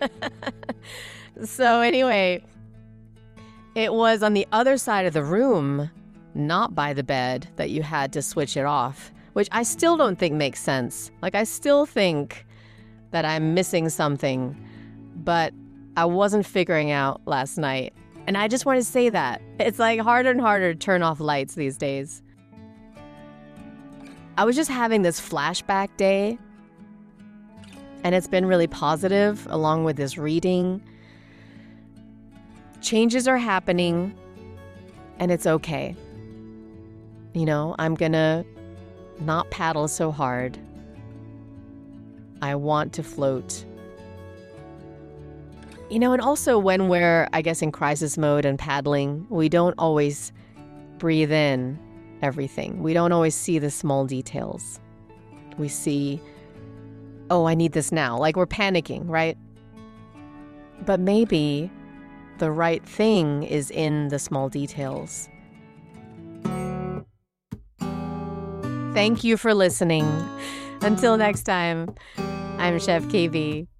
A: So anyway, it was on the other side of the room, not by the bed, that you had to switch it off, which I still don't think makes sense. Like, I still think that I'm missing something, but I wasn't figuring out last night. And I just want to say that. It's like harder and harder to turn off lights these days. I was just having this flashback day, and it's been really positive along with this reading. Changes are happening, and it's okay. You know, I'm gonna not paddle so hard. I want to float. You know, and also when we're, I guess, in crisis mode and paddling, we don't always breathe in everything. We don't always see the small details. We see, oh, I need this now. Like, we're panicking, right? But maybe the right thing is in the small details. Thank you for listening. Until next time, I'm Chef KB.